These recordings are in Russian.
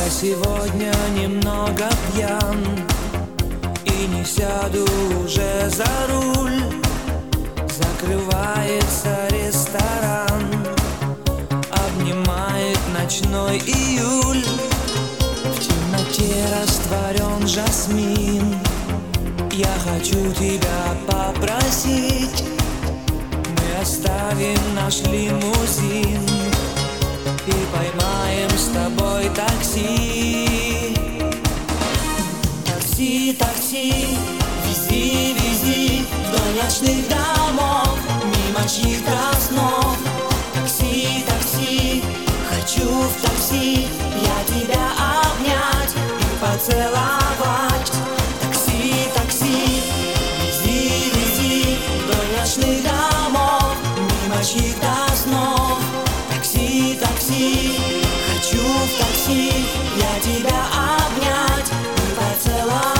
сегодня немного пьян и не сяду уже за руль. Закрывается ресторан, обнимает ночной июль. В темноте растворен жасмин. Я хочу тебя попросить, мы оставим наш лимузин и поймаем с тобой такси. Такси, такси, вези, вези вдоль ночных домов, мимо чьих-то снов. Такси, такси, хочу в такси я тебя обнять и поцеловать. Такси, такси, вези, вези вдоль ночных домов, мимо чьих-то снов. Такси, такси, хочу в такси я тебя обнять и поцеловать.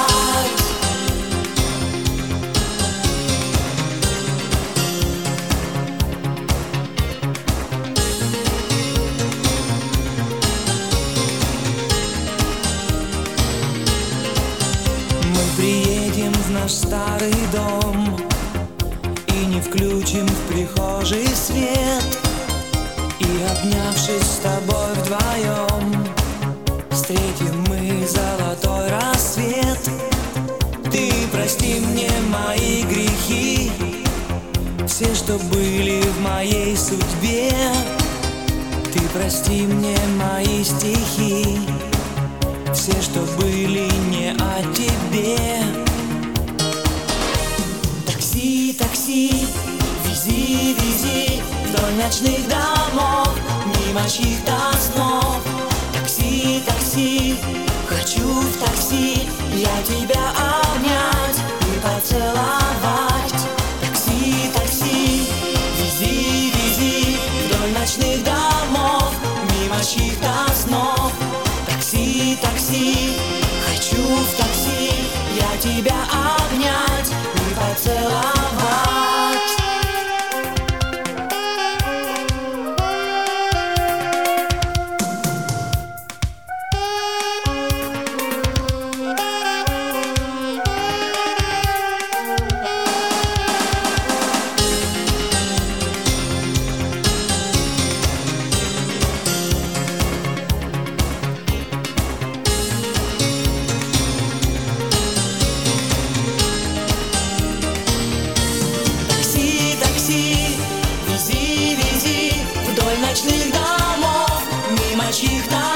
Мы приедем в наш старый дом и не включим в прихожей свет. И, обнявшись с тобой вдвоем, встретим мы золотой рассвет. Ты прости мне мои грехи, все, что были в моей судьбе. Ты прости мне мои стихи, все, что были не о тебе. Такси, такси, вези, вези вдоль ночных домов, мимо чьих-то снов. Такси, такси, хочу в такси я тебя обнять и поцеловать. Такси, такси, вези, вези вдоль ночных домов, мимо чьих-то снов. Такси, такси, хочу в такси я тебя обнять и поцеловать. Вези, вези вдоль ночных домов, мимо чьих-то